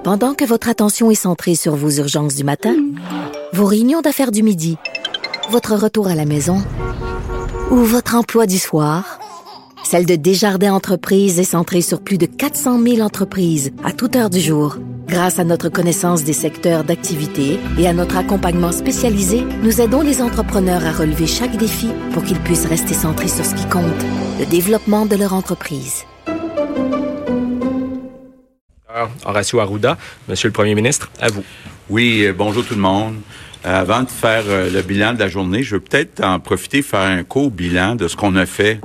Pendant que votre attention est centrée sur vos urgences du matin, vos réunions d'affaires du midi, votre retour à la maison ou votre emploi du soir, celle de Desjardins Entreprises est centrée sur plus de 400 000 entreprises à toute heure du jour. Grâce à notre connaissance des secteurs d'activité et à notre accompagnement spécialisé, nous aidons les entrepreneurs à relever chaque défi pour qu'ils puissent rester centrés sur ce qui compte, le développement de leur entreprise. Horacio Arruda, Monsieur le Premier ministre, à vous. Oui, bonjour tout le monde. Avant de faire le bilan de la journée, je veux peut-être en profiter faire un court bilan de ce qu'on a fait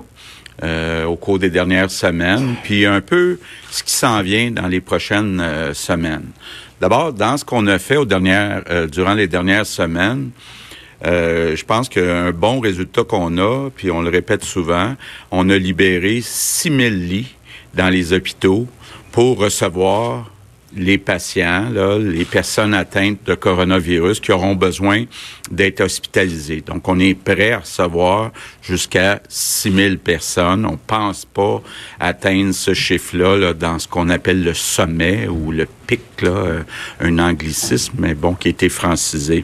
au cours des dernières semaines, puis un peu ce qui s'en vient dans les prochaines semaines. D'abord, dans ce qu'on a fait durant les dernières semaines, je pense qu'un bon résultat qu'on a, puis on le répète souvent, on a libéré 6 000 lits dans les hôpitaux pour recevoir les patients, les personnes atteintes de coronavirus qui auront besoin d'être hospitalisées. Donc, on est prêt à recevoir jusqu'à 6 000 personnes. On pense pas atteindre ce chiffre-là dans ce qu'on appelle le sommet ou le pic, un anglicisme, mais bon, qui a été francisé.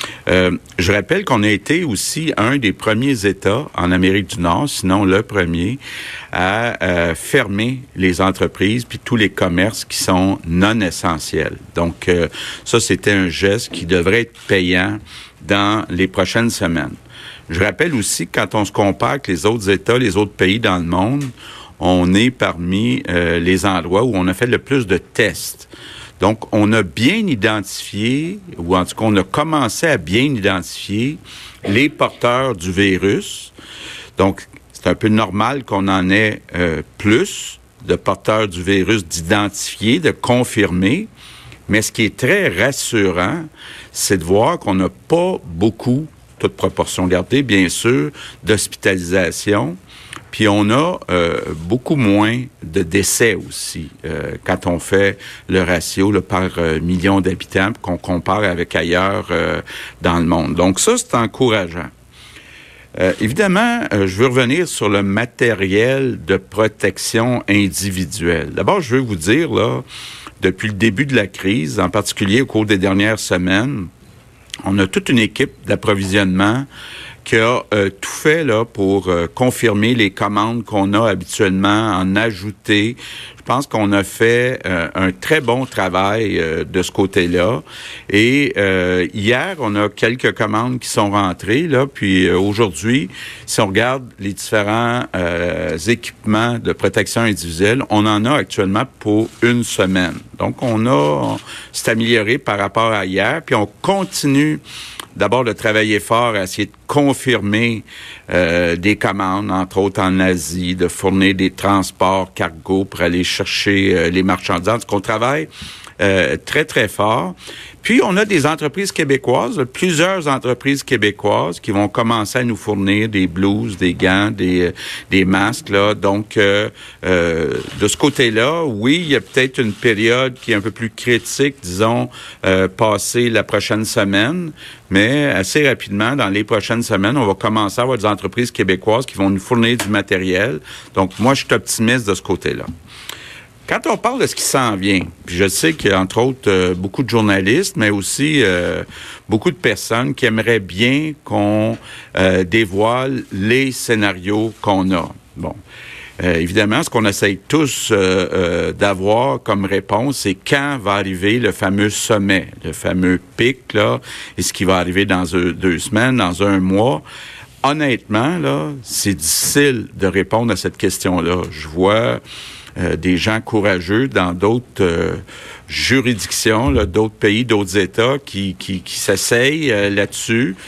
Je rappelle qu'on a été aussi un des premiers États en Amérique du Nord, sinon le premier, à fermer les entreprises puis tous les commerces qui sont non essentiels. Donc, ça, c'était un geste qui devrait être payant dans les prochaines semaines. Je rappelle aussi que quand on se compare avec les autres États, les autres pays dans le monde, on est parmi les endroits où on a fait le plus de tests. Donc, on a bien identifié, ou en tout cas, on a commencé à bien identifier les porteurs du virus. Donc, c'est un peu normal qu'on en ait plus de porteurs du virus d'identifier, de confirmer. Mais ce qui est très rassurant, c'est de voir qu'on n'a pas beaucoup, toute proportion gardée, bien sûr, d'hospitalisation. Puis on a beaucoup moins de décès aussi quand on fait le ratio par million d'habitants, qu'on compare avec ailleurs dans le monde. Donc ça, c'est encourageant. Évidemment, je veux revenir sur le matériel de protection individuelle. D'abord, je veux vous dire, depuis le début de la crise, en particulier au cours des dernières semaines, on a toute une équipe d'approvisionnement qui a tout fait pour confirmer les commandes qu'on a habituellement, en ajouter. Je pense qu'on a fait un très bon travail de ce côté-là. Et hier, on a quelques commandes qui sont rentrées, puis aujourd'hui, si on regarde les différents équipements de protection individuelle, on en a actuellement pour une semaine. Donc, c'est amélioré par rapport à hier, puis on continue d'abord de travailler fort à essayer de confirmer des commandes, entre autres en Asie, de fournir des transports cargo pour aller chercher les marchandises. Donc, on travaille très, très fort. Puis, on a des entreprises québécoises, plusieurs entreprises québécoises qui vont commencer à nous fournir des blouses, des gants, des masques. Donc, de ce côté-là, oui, il y a peut-être une période qui est un peu plus critique, disons, passée la prochaine semaine. Mais assez rapidement, dans les prochaines semaines, on va commencer à avoir des entreprises québécoises qui vont nous fournir du matériel. Donc, moi, je suis optimiste de ce côté-là. Quand on parle de ce qui s'en vient, puis je sais qu'il y a entre autres beaucoup de journalistes, mais aussi beaucoup de personnes qui aimeraient bien qu'on dévoile les scénarios qu'on a. Bon. Évidemment, ce qu'on essaye tous d'avoir comme réponse, c'est quand va arriver le fameux sommet, le fameux pic, et ce qui va arriver dans 2 semaines, dans 1 mois. Honnêtement, c'est difficile de répondre à cette question-là. Je vois des gens courageux dans d'autres juridictions, d'autres pays, d'autres États qui s'essayent là-dessus.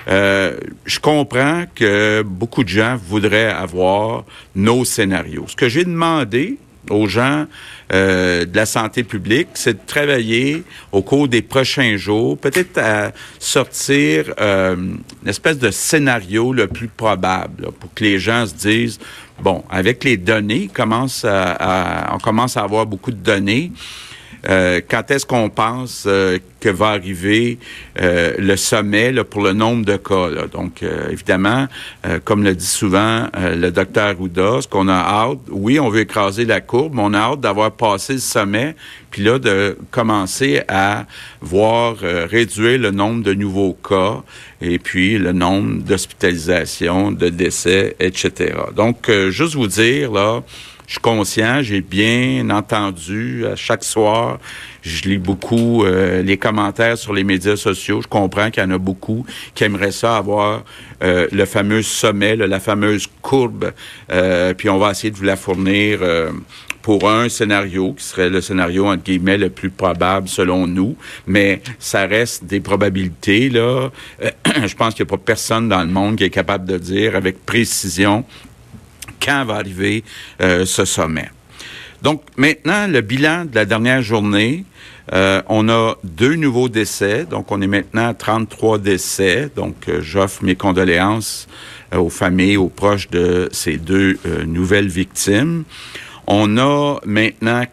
Je comprends que beaucoup de gens voudraient avoir nos scénarios. Ce que j'ai demandé aux gens de la santé publique, c'est de travailler au cours des prochains jours, peut-être à sortir une espèce de scénario le plus probable, pour que les gens se disent, bon, avec les données, on commence à avoir beaucoup de données, quand est-ce qu'on pense que va arriver le sommet là, pour le nombre de cas. Là. Donc, évidemment, comme le dit souvent le docteur Arruda, ce qu'on a hâte, oui, on veut écraser la courbe, mais on a hâte d'avoir passé le sommet, puis là, de commencer à voir réduire le nombre de nouveaux cas et puis le nombre d'hospitalisations, de décès, etc. Donc, juste vous dire, là, je suis conscient, j'ai bien entendu chaque soir, je lis beaucoup les commentaires sur les médias sociaux. Je comprends qu'il y en a beaucoup qui aimeraient ça avoir le fameux sommet, la fameuse courbe. Puis on va essayer de vous la fournir pour un scénario qui serait le scénario, entre guillemets, le plus probable selon nous. Mais ça reste des probabilités, là. Je pense qu'il n'y a pas personne dans le monde qui est capable de dire avec précision quand va arriver ce sommet. Donc, maintenant, le bilan de la dernière journée, on a 2 nouveaux décès. Donc, on est maintenant à 33 décès. Donc, j'offre mes condoléances aux familles, aux proches de ces 2 nouvelles victimes. On a maintenant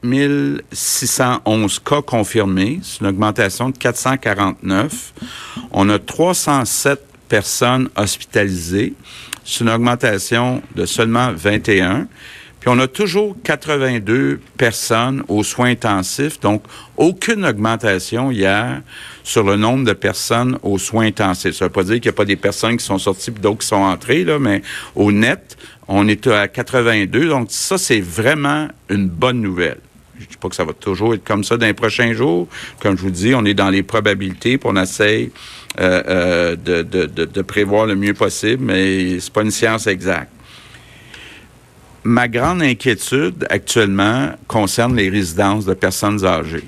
4611 cas confirmés. C'est une augmentation de 449. On a 307 personnes hospitalisées. C'est une augmentation de seulement 21. Puis on a toujours 82 personnes aux soins intensifs, donc aucune augmentation hier sur le nombre de personnes aux soins intensifs. Ça ne veut pas dire qu'il n'y a pas des personnes qui sont sorties et d'autres qui sont entrées, là, mais au net, on est à 82. Donc ça, c'est vraiment une bonne nouvelle. Je ne dis pas que ça va toujours être comme ça dans les prochains jours. Comme je vous dis, on est dans les probabilités, puis on essaye de prévoir le mieux possible, mais c'est pas une science exacte. Ma grande inquiétude actuellement concerne les résidences de personnes âgées.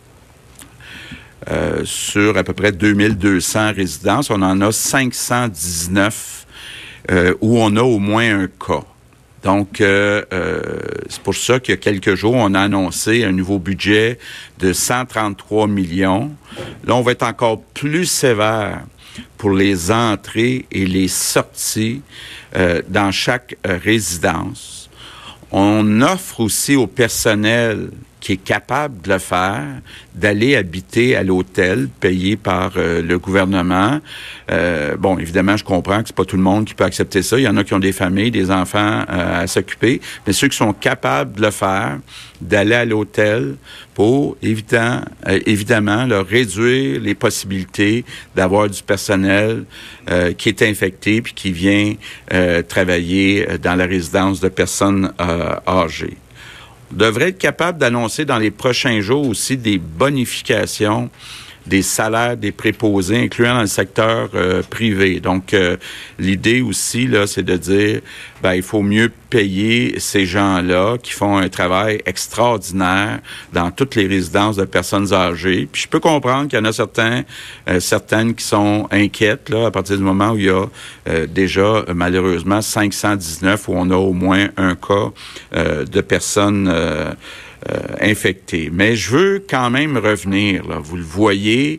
Sur à peu près 2200 résidences, on en a 519 où on a au moins un cas. Donc, c'est pour ça qu'il y a quelques jours, on a annoncé un nouveau budget de 133 millions. Là, on va être encore plus sévère pour les entrées et les sorties dans chaque résidence. On offre aussi au personnel qui est capable de le faire, d'aller habiter à l'hôtel payé par le gouvernement. Bon, évidemment, je comprends que c'est pas tout le monde qui peut accepter ça. Il y en a qui ont des familles, des enfants à s'occuper. Mais ceux qui sont capables de le faire, d'aller à l'hôtel pour, évidemment, leur réduire les possibilités d'avoir du personnel qui est infecté puis qui vient travailler dans la résidence de personnes âgées. On devrait être capable d'annoncer dans les prochains jours aussi des bonifications des salaires des préposés, incluant dans le secteur privé. Donc, l'idée aussi, là, c'est de dire, il faut mieux payer ces gens-là qui font un travail extraordinaire dans toutes les résidences de personnes âgées. Puis, je peux comprendre qu'il y en a certaines qui sont inquiètes, là, à partir du moment où il y a déjà, malheureusement, 519, où on a au moins un cas de personnes infectés. Mais je veux quand même revenir, là. Vous le voyez,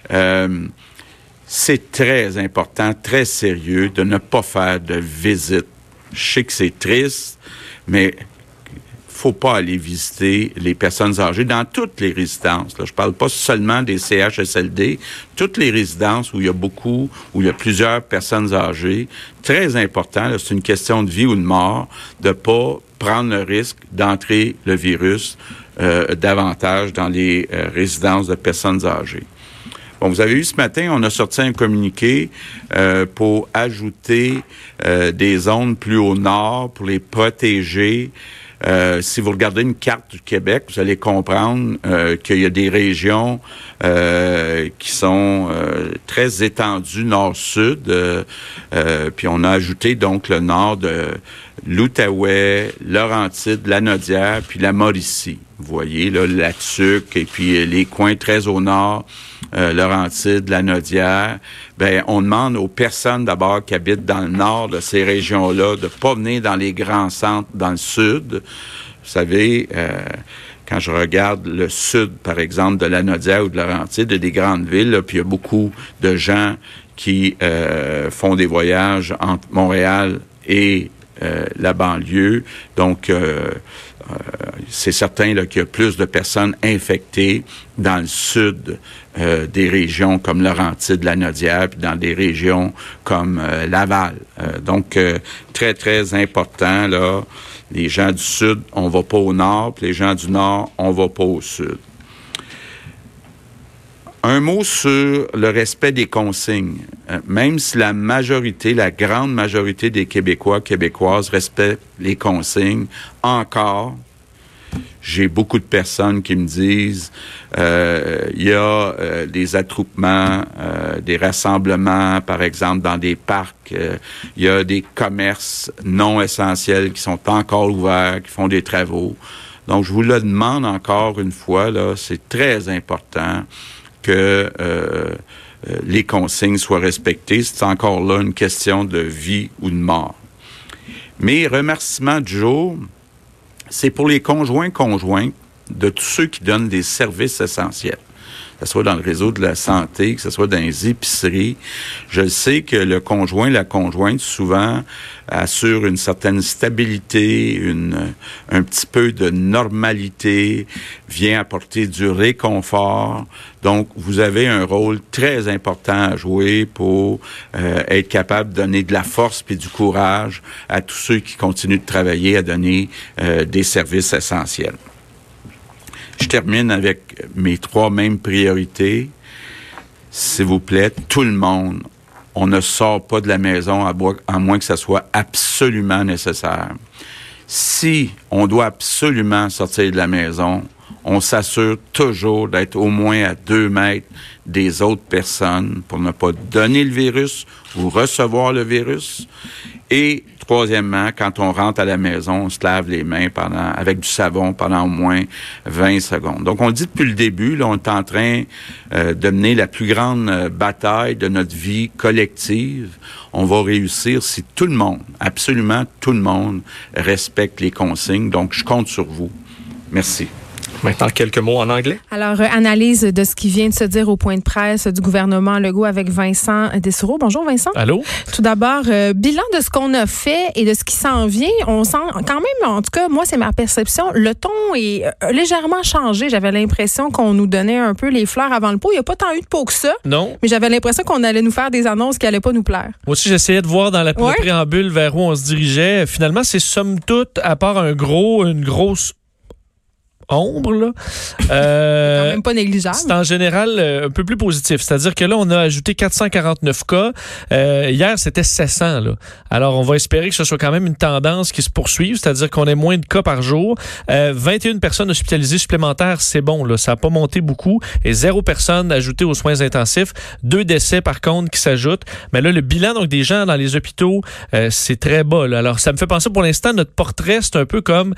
c'est très important, très sérieux de ne pas faire de visite. Je sais que c'est triste, mais faut pas aller visiter les personnes âgées dans toutes les résidences. Là, je parle pas seulement des CHSLD, toutes les résidences où il y a plusieurs personnes âgées. Très important, là, c'est une question de vie ou de mort, de pas prendre le risque d'entrer le virus davantage dans les résidences de personnes âgées. Bon, vous avez vu ce matin, on a sorti un communiqué pour ajouter des zones plus au nord pour les protéger. Si vous regardez une carte du Québec, vous allez comprendre qu'il y a des régions qui sont très étendues nord-sud. Puis on a ajouté donc le nord de l'Outaouais, Laurentides, la Nodière, puis la Mauricie. Vous voyez, là, la Tuque et puis les coins très au nord, Laurentides, la Nodière. On demande aux personnes d'abord qui habitent dans le nord de ces régions-là de pas venir dans les grands centres dans le sud. Vous savez, quand je regarde le sud, par exemple, de la Nodière ou de Laurentides, des grandes villes, là, puis il y a beaucoup de gens qui font des voyages entre Montréal et la banlieue. Donc, c'est certain là, qu'il y a plus de personnes infectées dans le sud des régions comme Laurentides, Lanaudière, puis dans des régions comme Laval. Donc, très, très important, là, les gens du sud, on va pas au nord, puis les gens du nord, on va pas au sud. Un mot sur le respect des consignes. Même si la grande majorité des Québécois, Québécoises respectent les consignes, encore, j'ai beaucoup de personnes qui me disent il y a des attroupements, des rassemblements, par exemple, dans des parcs. Il y a des commerces non essentiels qui sont encore ouverts, qui font des travaux. Donc, je vous le demande encore une fois, là, c'est très important que les consignes soient respectées. C'est encore là une question de vie ou de mort. Mes remerciements du jour, c'est pour les conjoints de tous ceux qui donnent des services essentiels. Que ce soit dans le réseau de la santé, que ce soit dans les épiceries. Je sais que le conjoint, la conjointe, souvent, assure une certaine stabilité, un petit peu de normalité, vient apporter du réconfort. Donc, vous avez un rôle très important à jouer pour être capable de donner de la force puis du courage à tous ceux qui continuent de travailler à donner des services essentiels. Je termine avec mes 3 mêmes priorités. S'il vous plaît, tout le monde, on ne sort pas de la maison à moins que ça soit absolument nécessaire. Si on doit absolument sortir de la maison, on s'assure toujours d'être au moins à 2 mètres des autres personnes pour ne pas donner le virus ou recevoir le virus. Et troisièmement, quand on rentre à la maison, on se lave les mains avec du savon pendant au moins 20 secondes. Donc, on le dit depuis le début, là, on est en train de mener la plus grande bataille de notre vie collective. On va réussir si tout le monde, absolument tout le monde, respecte les consignes. Donc, je compte sur vous. Merci. Maintenant, quelques mots en anglais. Alors, analyse de ce qui vient de se dire au point de presse du gouvernement Legault avec Vincent Dessureau. Bonjour, Vincent. Allô. Tout d'abord, bilan de ce qu'on a fait et de ce qui s'en vient. On sent quand même, en tout cas, moi, c'est ma perception, le ton est légèrement changé. J'avais l'impression qu'on nous donnait un peu les fleurs avant le pot. Il n'y a pas tant eu de pot que ça. Non. Mais j'avais l'impression qu'on allait nous faire des annonces qui n'allaient pas nous plaire. Moi aussi, j'essayais de voir dans le préambule vers où on se dirigeait. Finalement, c'est somme toute, à part une grosse ombre, là. C'est quand même pas négligeable. C'est en général un peu plus positif. C'est-à-dire que là, on a ajouté 449 cas. Hier, c'était 700, là. Alors, on va espérer que ce soit quand même une tendance qui se poursuive, c'est-à-dire qu'on ait moins de cas par jour. 21 personnes hospitalisées supplémentaires, c'est bon, là. Ça n'a pas monté beaucoup. Et 0 personnes ajoutées aux soins intensifs. 2 décès, par contre, qui s'ajoutent. Mais là, le bilan, donc, des gens dans les hôpitaux, c'est très bas, là. Alors, ça me fait penser, pour l'instant, notre portrait, c'est un peu comme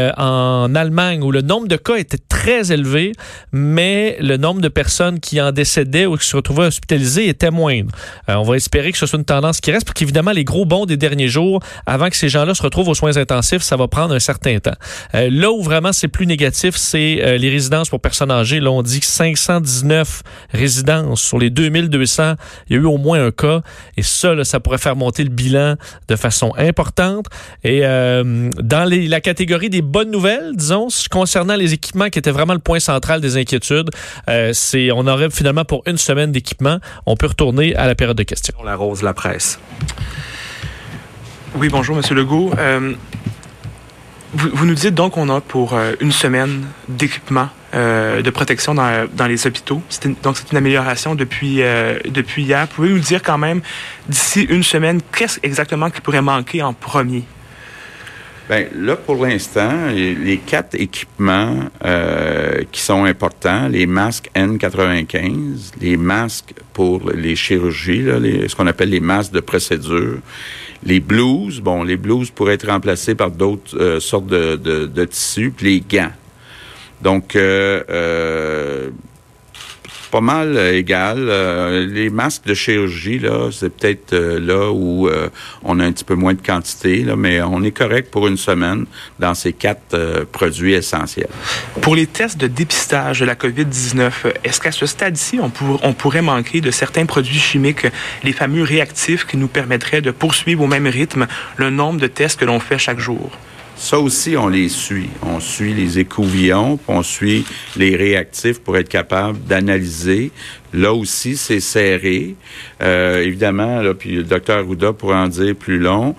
en Allemagne, où le nombre de cas était très élevé, mais le nombre de personnes qui en décédaient ou qui se retrouvaient hospitalisées était moindre. On va espérer que ce soit une tendance qui reste, parce qu'évidemment, les gros bonds des derniers jours, avant que ces gens-là se retrouvent aux soins intensifs, ça va prendre un certain temps. Là où vraiment c'est plus négatif, c'est les résidences pour personnes âgées. Là, on dit que 519 résidences sur les 2200, il y a eu au moins un cas, et ça, là, ça pourrait faire monter le bilan de façon importante. Et dans la catégorie des bonnes nouvelles, disons, concernant les équipements qui étaient vraiment le point central des inquiétudes, on aurait finalement pour une semaine d'équipement. On peut retourner à la période de questions. On arrose la presse. Oui, bonjour, M. Legault. Vous nous dites donc qu'on a pour une semaine d'équipement de protection dans les hôpitaux. Donc, c'est une amélioration depuis hier. Pouvez-vous nous dire quand même, d'ici une semaine, qu'est-ce exactement qui pourrait manquer en premier? Bien, là, pour l'instant, les 4 équipements qui sont importants, les masques N95, les masques pour les chirurgies, là, ce qu'on appelle les masques de procédure, les blouses, les blouses pourraient être remplacées par d'autres sortes de tissus, puis les gants. Donc, pas mal égal. Les masques de chirurgie, là, c'est peut-être là où on a un petit peu moins de quantité, là, mais on est correct pour une semaine dans ces 4 produits essentiels. Pour les tests de dépistage de la COVID-19, est-ce qu'à ce stade-ci, on pourrait manquer de certains produits chimiques, les fameux réactifs qui nous permettraient de poursuivre au même rythme le nombre de tests que l'on fait chaque jour? Ça aussi, on les suit. On suit les écouvillons, puis on suit les réactifs pour être capable d'analyser. Là aussi, c'est serré. Évidemment, là, puis le docteur Arruda pourra en dire plus long.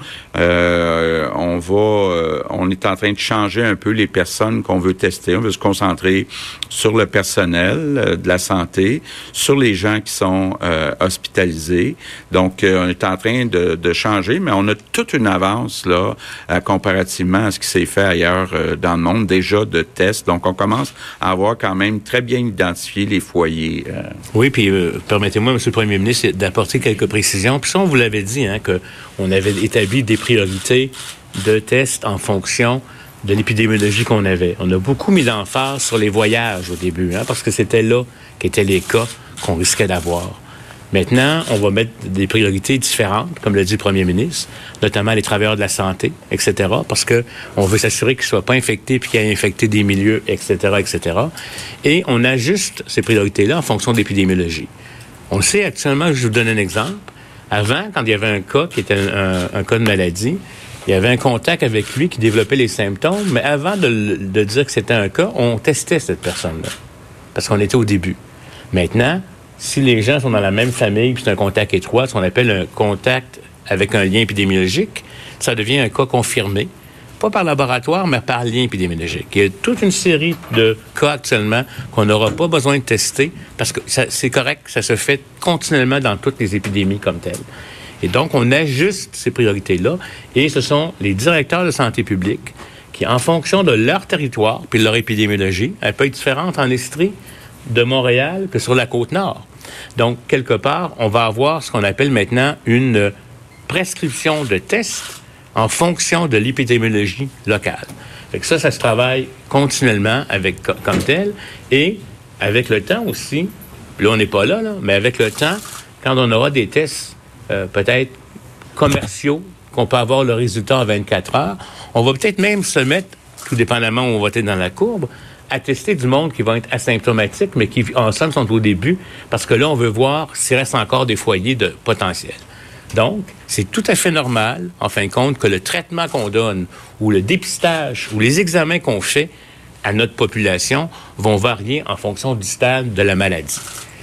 On est en train de changer un peu les personnes qu'on veut tester. On veut se concentrer sur le personnel de la santé, sur les gens qui sont hospitalisés. Donc, on est en train de changer, mais on a toute une avance là, comparativement à ce qui s'est fait ailleurs dans le monde, déjà de tests. Donc, on commence à avoir quand même très bien identifié les foyers. Oui, puis permettez-moi, M. le Premier ministre, d'apporter quelques précisions. Puis ça, on vous l'avait dit, qu'on avait établi des priorités de tests en fonction de l'épidémiologie qu'on avait. On a beaucoup mis l'emphase sur les voyages au début, parce que c'était là qu'étaient les cas qu'on risquait d'avoir. Maintenant, on va mettre des priorités différentes, comme l'a dit le Premier ministre, notamment les travailleurs de la santé, etc., parce que on veut s'assurer qu'ils ne soient pas infectés puis qu'ils aient infecté des milieux, etc., etc. Et on ajuste ces priorités-là en fonction de l'épidémiologie. On sait actuellement, je vous donne un exemple, avant, quand il y avait un cas qui était un cas de maladie, il y avait un contact avec lui qui développait les symptômes, mais avant de dire que c'était un cas, on testait cette personne-là, parce qu'on était au début. Maintenant, si les gens sont dans la même famille, puis c'est un contact étroit, ce qu'on appelle un contact avec un lien épidémiologique, ça devient un cas confirmé, pas par laboratoire, mais par lien épidémiologique. Il y a toute une série de cas actuellement qu'on n'aura pas besoin de tester, parce que c'est correct, ça se fait continuellement dans toutes les épidémies comme telles. Et donc, on ajuste ces priorités-là, et ce sont les directeurs de santé publique qui, en fonction de leur territoire, puis de leur épidémiologie, elle peut être différente en Estrie de Montréal que sur la Côte-Nord. Donc, quelque part, on va avoir ce qu'on appelle maintenant une prescription de tests en fonction de l'épidémiologie locale. Fait que ça se travaille continuellement comme tel. Et avec le temps aussi, là, on n'est pas là, mais avec le temps, quand on aura des tests peut-être commerciaux, qu'on peut avoir le résultat en 24 heures, on va peut-être même se mettre, tout dépendamment où on va être dans la courbe, à tester du monde qui va être asymptomatique, mais qui, en somme, sont au début, parce que là, on veut voir s'il reste encore des foyers de potentiel. Donc, c'est tout à fait normal, en fin de compte, que le traitement qu'on donne, ou le dépistage, ou les examens qu'on fait à notre population vont varier en fonction du stade de la maladie.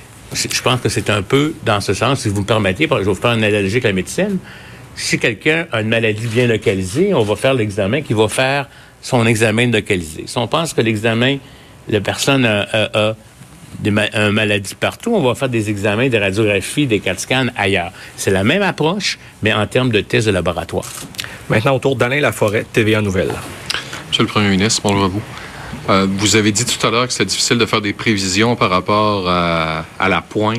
Je pense que c'est un peu dans ce sens, si vous me permettez, je vais vous faire une analogie avec la médecine. Si quelqu'un a une maladie bien localisée, on va faire l'examen qui va faire son examen localisé. Si on pense que la personne a une maladie partout, on va faire des examens, des radiographies, des CAT scans ailleurs. C'est la même approche, mais en termes de tests de laboratoire. Maintenant, au tour d'Alain Laforêt, TVA Nouvelles. Monsieur le Premier ministre, bonjour à vous. Vous avez dit tout à l'heure que c'était difficile de faire des prévisions par rapport à la pointe.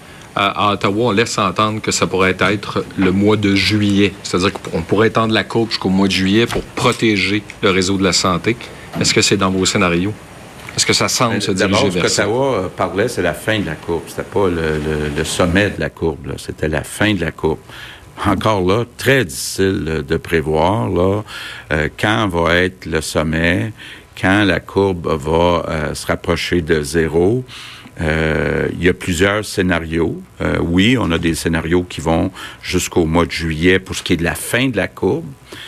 À Ottawa, on laisse entendre que ça pourrait être le mois de juillet. C'est-à-dire qu'on pourrait étendre la courbe jusqu'au mois de juillet pour protéger le réseau de la santé. Est-ce que c'est dans vos scénarios? Est-ce que ça semble se diriger vers ça? D'abord, ce qu'Ottawa parlait, c'est la fin de la courbe. C'était pas le sommet de la courbe, là. C'était la fin de la courbe. Encore là, très difficile de prévoir là, quand va être le sommet, quand la courbe va se rapprocher de zéro. Il y a plusieurs scénarios. Oui, on a des scénarios qui vont jusqu'au mois de juillet pour ce qui est de la fin de la courbe.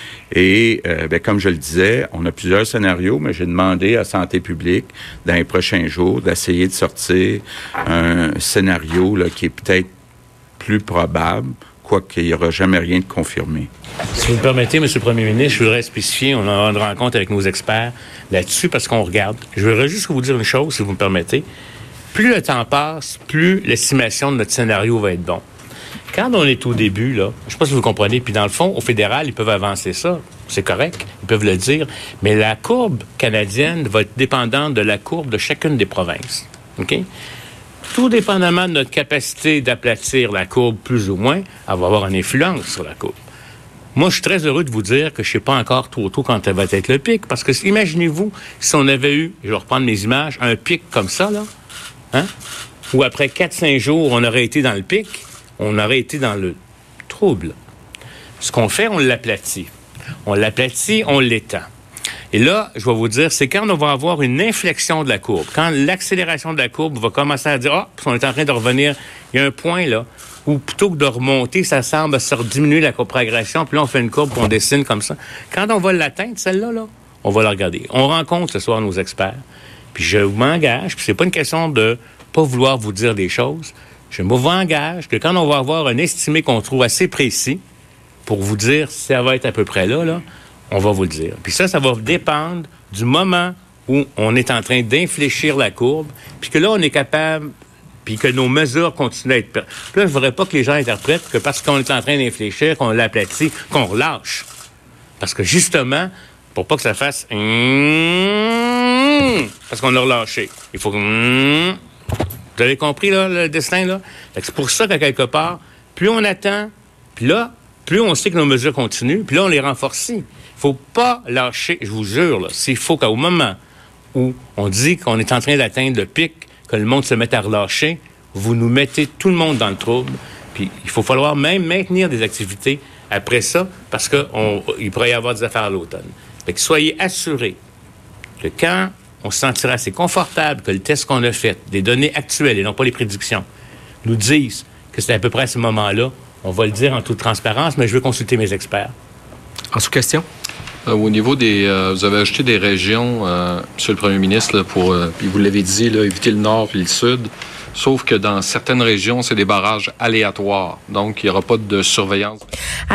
Et comme je le disais, on a plusieurs scénarios, mais j'ai demandé à Santé publique, dans les prochains jours, d'essayer de sortir un scénario là, qui est peut-être plus probable, quoiqu'il n'y aura jamais rien de confirmé. Si vous me permettez, M. le Premier ministre, je voudrais spécifier, on aura une rencontre avec nos experts là-dessus, parce qu'on regarde. Je voudrais juste vous dire une chose, si vous me permettez. Plus le temps passe, plus l'estimation de notre scénario va être bon. Quand on est au début, là, je ne sais pas si vous comprenez, puis dans le fond, au fédéral, ils peuvent avancer ça, c'est correct, ils peuvent le dire, mais la courbe canadienne va être dépendante de la courbe de chacune des provinces. OK? Tout dépendamment de notre capacité d'aplatir la courbe plus ou moins, elle va avoir une influence sur la courbe. Moi, je suis très heureux de vous dire que je ne sais pas encore trop tôt quand elle va être le pic, parce que imaginez-vous, si on avait eu, je vais reprendre mes images, un pic comme ça, là, où après 4-5 jours, on aurait été dans le pic, on aurait été dans le trouble. Ce qu'on fait, on l'aplatit. On l'aplatit, on l'étend. Et là, je vais vous dire, c'est quand on va avoir une inflexion de la courbe, quand l'accélération de la courbe va commencer à dire, on est en train de revenir, il y a un point là, où plutôt que de remonter, ça semble se diminuer la progression, puis là, on fait une courbe qu'on dessine comme ça. Quand on va l'atteindre, celle-là, là, on va la regarder. On rencontre ce soir nos experts, puis je m'engage, puis c'est pas une question de pas vouloir vous dire des choses, je m'engage que quand on va avoir un estimé qu'on trouve assez précis, pour vous dire si ça va être à peu près là, on va vous le dire. Puis ça va dépendre du moment où on est en train d'infléchir la courbe, puis que là, on est capable, puis que nos mesures continuent à être... Puis là, je ne voudrais pas que les gens interprètent que parce qu'on est en train d'infléchir, qu'on l'aplatit, qu'on relâche. Parce que justement, pour pas que ça fasse... parce qu'on l'a relâché. Il faut que... Vous avez compris, là, le destin, là? C'est pour ça qu'à quelque part, plus on attend, puis là, plus on sait que nos mesures continuent, puis là, on les renforce. Il ne faut pas lâcher, je vous jure, là, s'il faut qu'au moment où on dit qu'on est en train d'atteindre le pic, que le monde se mette à relâcher, vous nous mettez tout le monde dans le trouble. Puis il faut falloir même maintenir des activités après ça, parce qu'il pourrait y avoir des affaires à l'automne. Fait que soyez assurés que quand on se sentira assez confortable que le test qu'on a fait, des données actuelles et non pas les prédictions, nous disent que c'est à peu près à ce moment-là, on va le dire en toute transparence, mais je veux consulter mes experts. En sous-question? Au niveau des... vous avez ajouté des régions, Monsieur le Premier ministre, là, pour, puis vous l'avez dit, là, éviter le nord et le sud, sauf que dans certaines régions, c'est des barrages aléatoires, donc il n'y aura pas de surveillance.